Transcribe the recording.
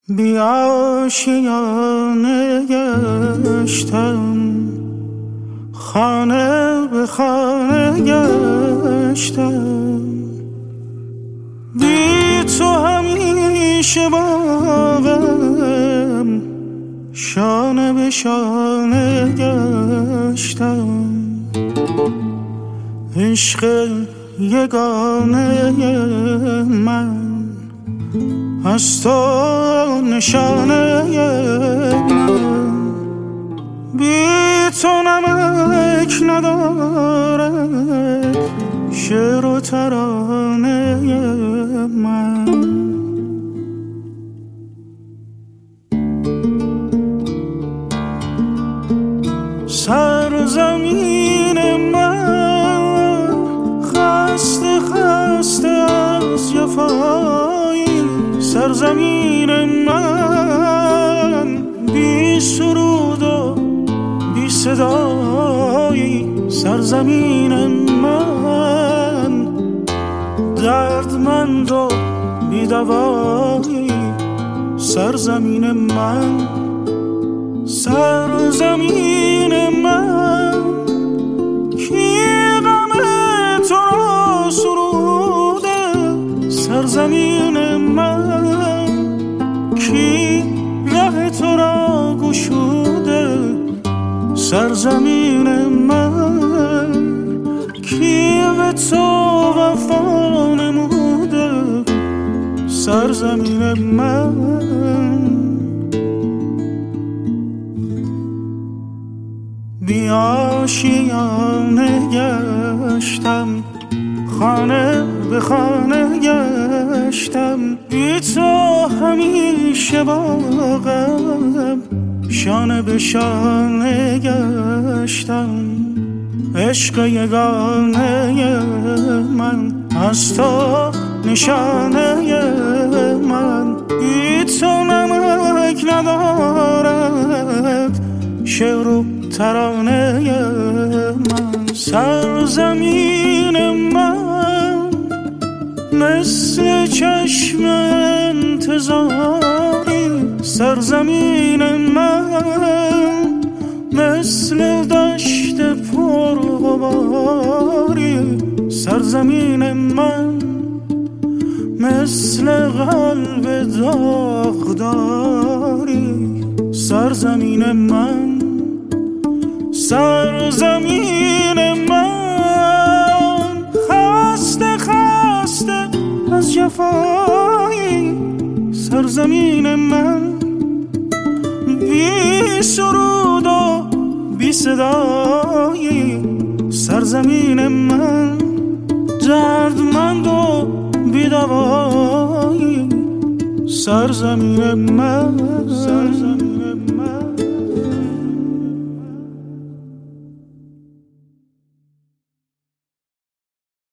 بی آشیانه گشتم، خانه به خانه گشتم، بی تو همیشه باغم، شانه به شانه گشتم. عشق یگانه من از تو نشانه من، بی تو نمک ندارد شعر و ترانه من. سرزمین من خسته خسته از جفایی، سرزمین من بی سرود و بی صدایی، سرزمین من دردمند و بی دوایی، سرزمین من. سرزمین من کی غم تو را سروده، سرزمین من کی ره تو را گشوده، سرزمین من کی به تو وفا نموده، سرزمین من. بی آشیانه گشتم، خانه به خانه گشتم، بی تو همیشه باغم، شانه به شانه گشتم. عشق یگانه من از تو نشانه من، بی تو نمک ندارد شعر و ترانه من. سرزمین من مثل چشم انتظاری، سرزمین من مثل دشت پرغباری، سرزمین من مثل قلب داغداری، سرزمین من. سرزمین من خسته خسته از جفایی، سرزمین من بی سرود و بی صدایی، سرزمین من دردمند و بی دوایی، سرزمین من. سرزمین من.